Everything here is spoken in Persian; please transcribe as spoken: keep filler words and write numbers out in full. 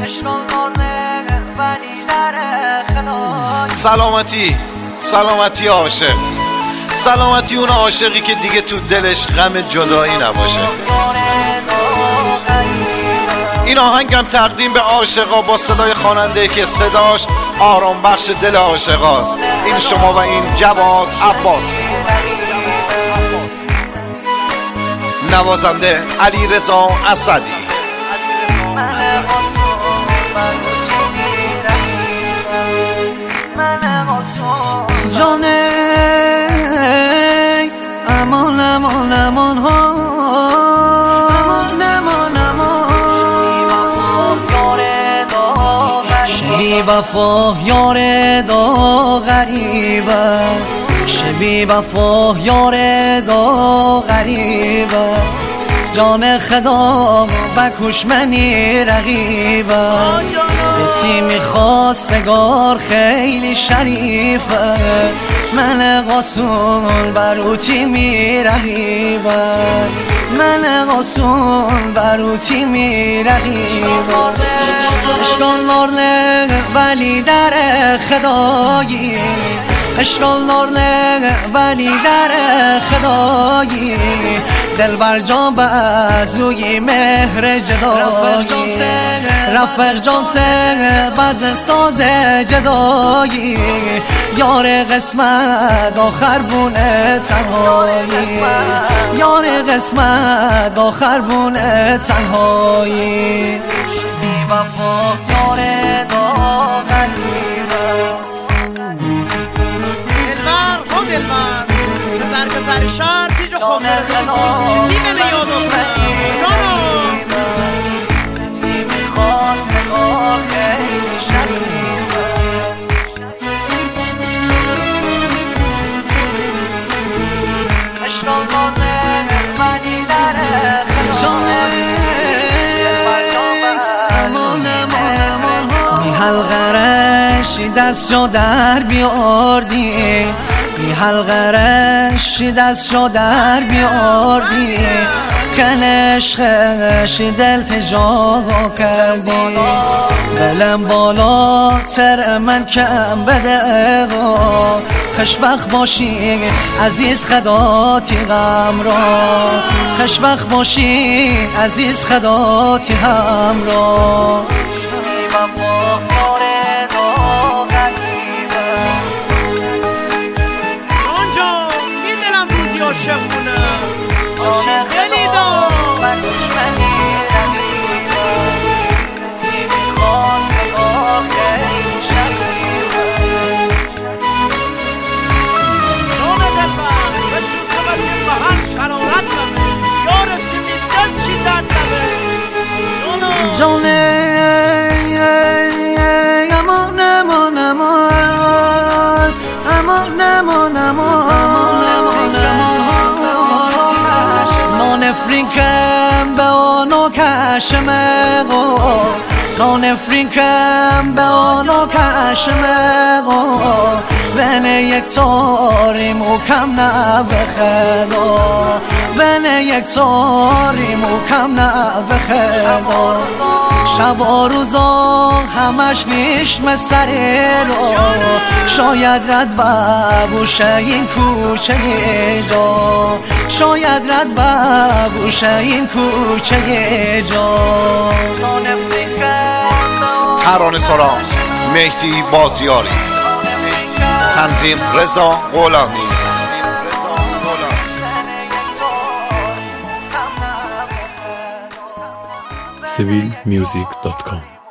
سلامتی سلامتی عاشق، سلامتی اون عاشقی که دیگه تو دلش غم جدایی نباشه. این آهنگم تقدیم به عاشقا با صدای خواننده که صداش آرام بخش دل عاشقاست. این شما و این جواد عباسی، نوازنده علی رضا اسدی. جانه امان امان امان ها امان امان امان شبی وفا یار دا غریبه، شبی وفا یار دا غریبه، جان خدا بکش منی رقیبه، تیمی خواستگار خیلی شریفه، من قاسون برو تیمی رقیبه، من قاسون برو تیمی رقیبه. اشکال نه ولی در خدایی، اشکال نه ولی در خدایی، دل بر جان بازوی مهر جدایی، رفق جان سه بزن ساز جدایی، یار قسمت آخر بونه تنهایی، یار قسمت آخر بونه تنهایی. بی وفا یار دا غریبه، دلبر خود دلبر بزر بزر شهر دیجو خود چیزی به نیادم جانو تیمی خواستگار خیلی شریفه، اشکال داره ولی در خدایی، می حلقرش دست جا در بیاردی، می حلقرش دست جا در بیاردی، کلش خش دل تجا کردی، دلم بالا تر من کم بده، خوشبخت باشی عزیز خداتی غم را، خوشبخت باشی عزیز خداتی هم را. بی وفا یار دا غریبه، جان جان این دلم روزی عاشق بونه، عاشق دلی دا بکش منی رقیبه، تیمی خواستگار خیلی شریفه. جان دلبر به شوخ به هر شرارت نمه، یار سیمی دل چی درد نمه جانو جانه امان امان امان امان امان امان نان فرینکم به آنو کشمه، نان فرینکم به آنو کشمه، بنه یک تاری مکم نبخدا، بنه یک تاری مکم نبخدا، شب و روزا همش نیشم سری رو، شاید رد ببوشه این کوچه جا، شاید رد ببوشه این کوچه جا. ترانه سرا مهدی بازیاری، تنظیم رضا غلامی. سیویل میوزیک دات کام